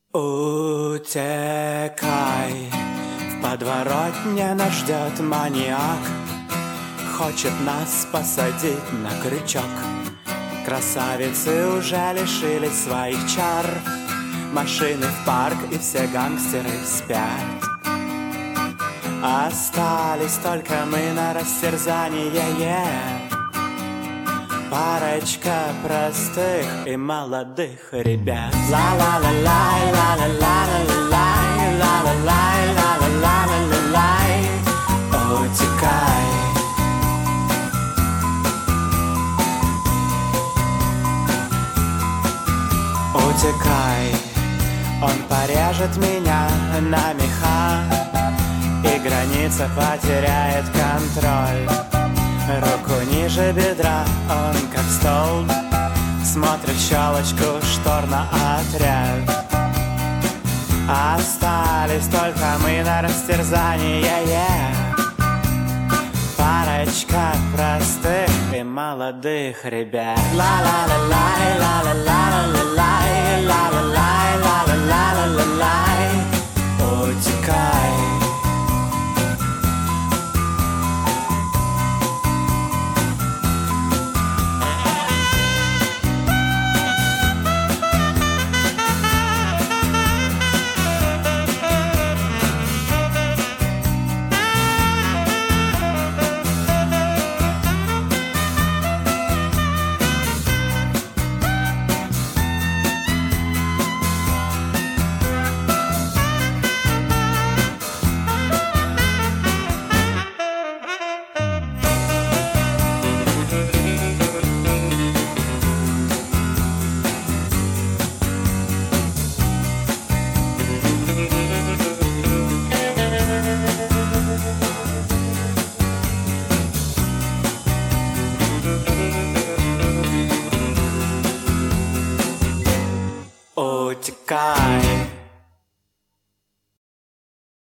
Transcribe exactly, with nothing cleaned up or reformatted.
Утекай, в подворотне нас ждет маньяк, хочет нас посадить на крючок. Красавицы уже лишились своих чар, машины в парк и все гангстеры спят. Остались только мы на растерзание, yeah. Парочка простых и молодых ребят. Ла-ла-ла-лай, ла-ла-ла-ла-лай, ла-ла-лай, ла-ла-ла-ла-лай. Утекай. Утекай, он порежет меня на меха, и граница потеряет контроль. Руку ниже бедра, он как столб, смотрит в щелочку штор на отряд. Остались только мы на растерзание, yeah. Парочка простых и молодых ребят. Ла-ла-ла-лай, ла-ла-ла-ла-лай, ла-ла-лай, ла-ла-ла-ла-лай. Утекай. Утекай.